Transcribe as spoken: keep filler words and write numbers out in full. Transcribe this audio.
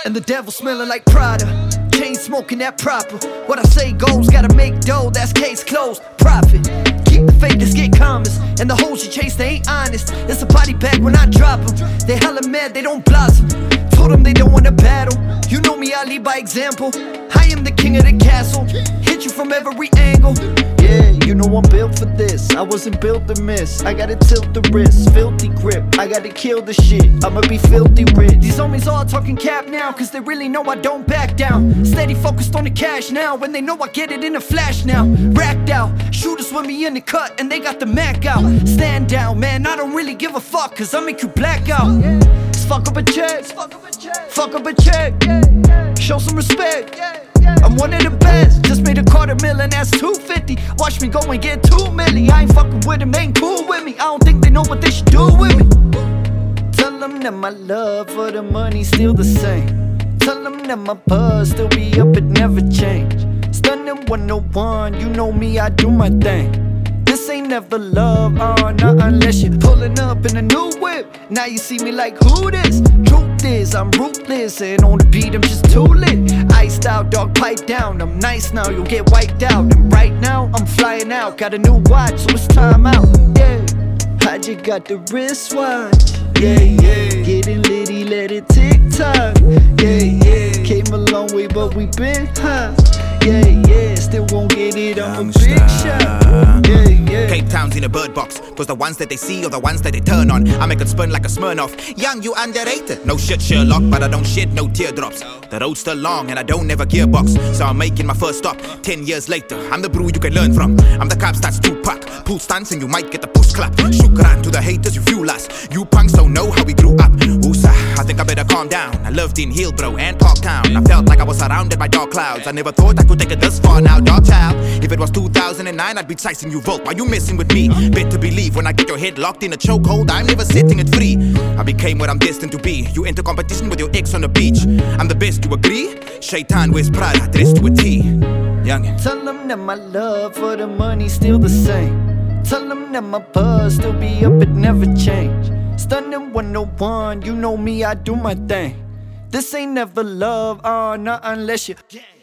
and the devil smelling like Prada. Chain smoking that proper. What I say goes, gotta make dough, that's case closed. Profit. Keep the faith, let's get commas. And the hoes you chase, they ain't honest. It's a body bag when I drop them. They hella mad, they don't blossom. Told them they don't wanna battle. You know me, I lead by example. I am the king of the castle. Hit you from every angle. Yeah, you know I'm built for this. I wasn't built to miss. I gotta tilt the wrist, filthy grip. I gotta kill the shit, I'ma be filthy rich. These homies all talking cap now, cause they really know I don't back down. Steady focused on the cash now, when they know I get it in a flash now. Racked out, shooters with me in the cut, and they got the Mac out. Stand down, man, I don't really give a fuck, cause I make you black out. Fuck up a check, fuck up a check, show some respect. I'm one of the best, just made a quarter million, that's two fifty. Watch me go and get two milli. I ain't fucking with them, they ain't cool with me. I don't think they know what they should do with me. Tell them that my love for the money's still the same. Tell them that my buzz still be up, it never change. Stunning one oh one, you know me, I do my thing. This ain't never love, uh, not unless you're pulling up in a new whip. Now you see me like, who this? Truth is, I'm ruthless, and on the beat I'm just too lit. Iced out, dog, pipe down, I'm nice now, you'll get wiped out. And right now, I'm flying out, got a new watch, so it's time out, yeah. I just got the wristwatch, yeah, yeah. Getting litty, let it tick-tock, yeah, yeah. Came a long way, but we been high, yeah, yeah. Still won't get it, I'm a big shot, yeah, yeah. Cape Town's in a bird box, cause the ones that they see are the ones that they turn on. I make it spin like a Smirnoff. Young, you underrated. No shit, Sherlock, but I don't shed no teardrops. The road's still long and I don't never gearbox, so I'm making my first stop. Ten years later, I'm the brew you can learn from. I'm the cops that's Tupac. Pool stunts and you might get the push clap. Shukran to the haters, you fuel us. You punks don't know how we grew up. Oosa, I think I better calm down. I lived in Hillbrow and Parktown. I felt like I was surrounded by dark clouds. I never thought I could take it this far now, dark child. If it was two thousand nine, I'd be chasing you Volt. Why you messing with me? Better believe when I get your head locked in a chokehold, I'm never setting it free. I became what I'm destined to be. You enter competition with your ex on the beach. I'm the best, you agree? Shaitan wears Prada, dressed to a T. Youngin'. Tell them that my love for the money's still the same. Tell them that my buzz still be up, it never change. Stunning one oh one, you know me, I do my thing. This ain't never love, uh, not unless you